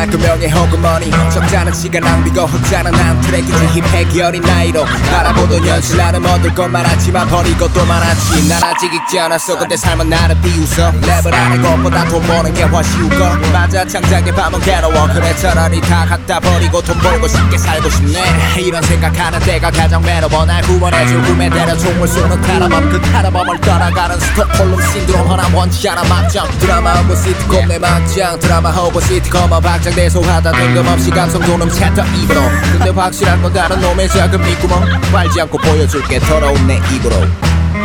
할 거명예 혹은 머니 적자는 시간 낭비고 흑자는 난 트랙이지 힙해 어린 나이로 바라보던 현실 나는 얻을 건 많았지만 버리고 또 많았지 난 아직 익지 않았어 근데 삶은 나를 비웃어 랩을 하는 것보다 돈 버는 게 훨씬 쉬운 거 맞아 창작의 밤은 괴로워 그래 차라리 다 갖다 버리고 돈 벌고 쉽게 살고 싶네 이런 생각하는 때가 가장 외로워 날 구원해줄 꿈에 대려 총을 쏘는 카라밤 그 카라밤을 따라가는 스톡홀름 신드롬 하나 원치 않아 막장 드라마 오버 시트콤 내 막장 드라마 오버 시트콤 박장대소하다 뜬금없이 감성 도는 챕터 입으로 근데 확실한 건 다른 놈의 작은 밑구멍 빨지 않고 보여줄게 더러운 내 입으로